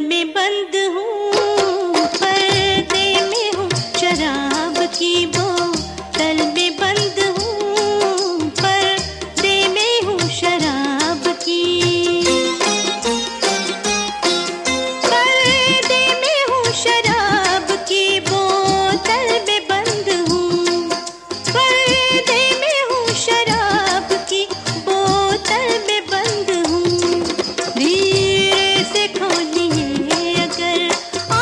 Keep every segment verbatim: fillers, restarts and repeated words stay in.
में बंद हूँ, पर्दे में हूँ, शराब की बोतल में बंद हूँ, पर्दे में हूँ, शराब की। पर्दे में हूँ, शराब की बोतल में बंद हूँ, पर्दे में हूँ, शराब की बोतल में बंद हूँ। धीरे से खोलिए अगर आ,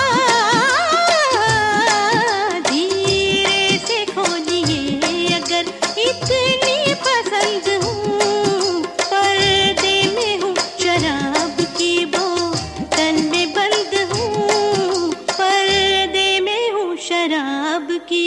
धीरे से खोलिए अगर इतनी पसंद हूँ, पर्दे में हूँ, शराब की बोतल में बंद हूँ, पर्दे में हूँ, शराब की।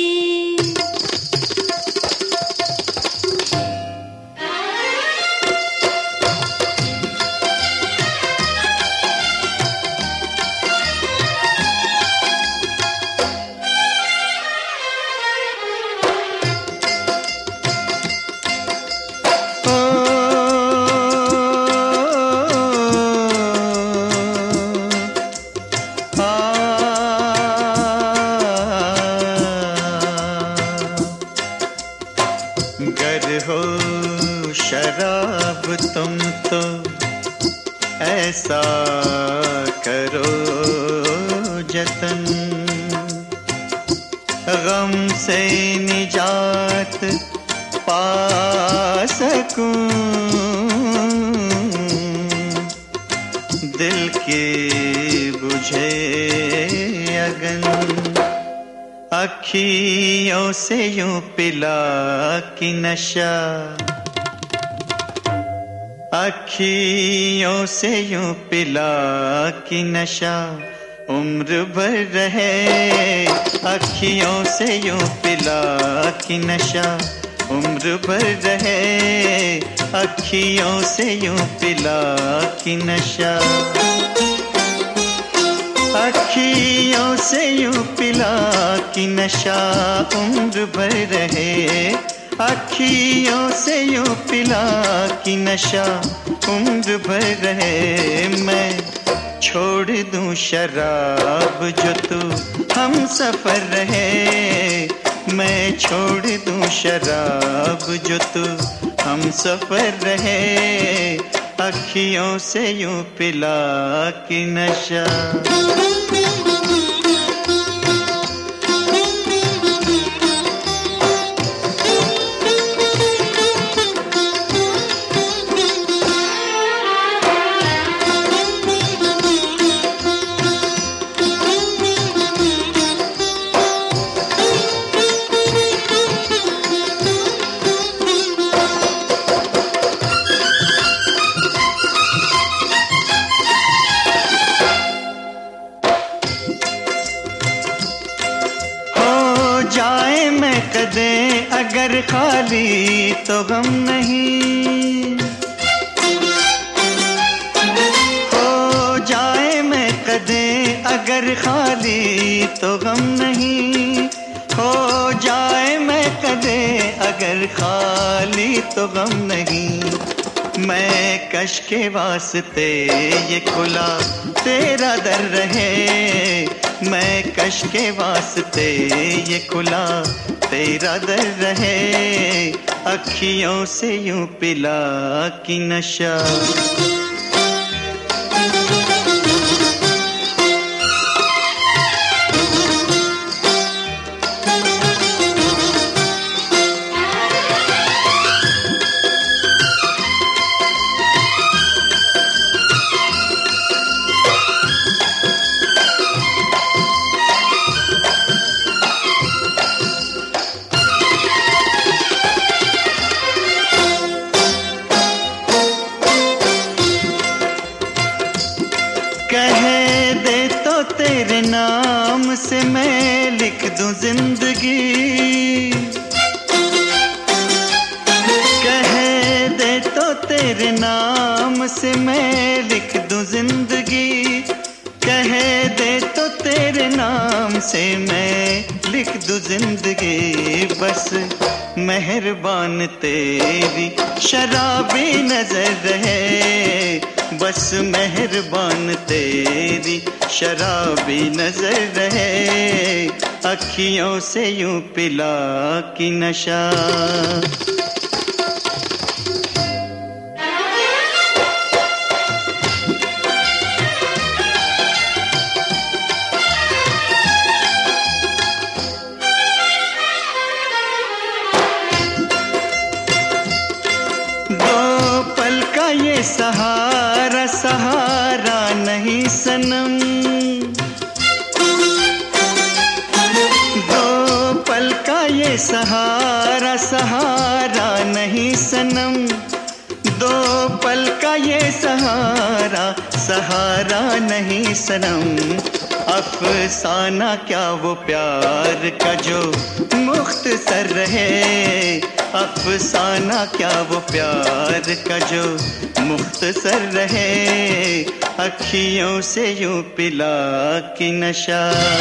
गर हो शराब तुम तो ऐसा करो जतन, गम से निजात पा सकूं, दिल की बुझे अगन। अखियों से यूं पिला कि नशा, अखियों से यूं पिला कि नशा उम्र भर रहे। अखियों से यूं पिला कि नशा उम्र भर रहे। अखियों से यूं पिला कि नशा, अखियों से यूं पिला कि नशा उम्र भर रहे। अखियों से यूं पिला कि नशा उम्र भर रहे। मैं छोड़ दूं शराब जो तू हम सफर रहे। मैं छोड़ दूं शराब जो तू हम सफर रहे। अखियों से यूं पिला कि नशा। जाए मैं कदे अगर खाली तो गम नहीं, हो जाए मैं कदे अगर खाली तो गम नहीं। हो जाए मैं कदे अगर खाली तो गम नहीं। मैं कश के वास्ते ये खुला तेरा दर रहे। मैं कश के वास्ते ये खुला तेरा दर रहे। अखियों से यूं पिला कि नशा। कह दे तो तेरे नाम से मैं लिख दूं जिंदगी। कह दे तो तेरे नाम से मैं लिख दूं जिंदगी। कह दे तो तेरे नाम से मैं लिख दूं जिंदगी। बस मेहरबान तेरी शराबी नजर रहे। बस मेहरबान तेरी शराबी नजर रहे, अखियों से यूं पिला कि नशा। दो पल का ये सहारा सहारा नहीं सनम, दो पल का ये सहारा सहारा नहीं सनम, दो पल का ये सहारा सहारा नहीं सनम। अफसाना क्या वो प्यार का जो मुख्तसर रहे, अफसाना क्या वो प्यार का जो मुख्तसर रहे, अखियों से यूं पिला कि नशा।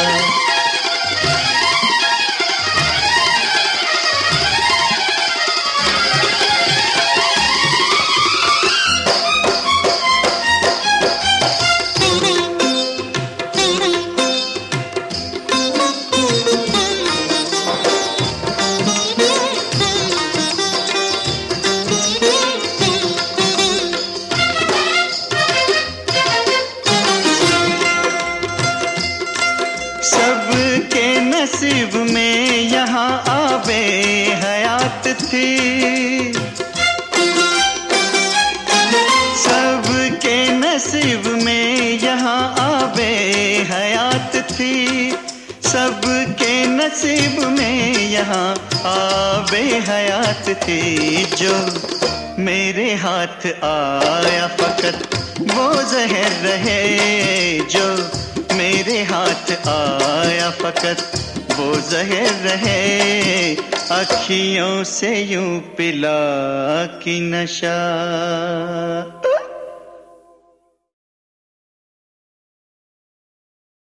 सबके नसीब में यहाँ आबे हयात थी, सबके नसीब में यहाँ आबे हयात थी, सबके नसीब में यहाँ आबे हयात थी। जो मेरे हाथ आया फकत वो जहर रहे, जो मेरे हाथ आया फकत वो जहर रहे, अखियों से यूं पिला कि नशा।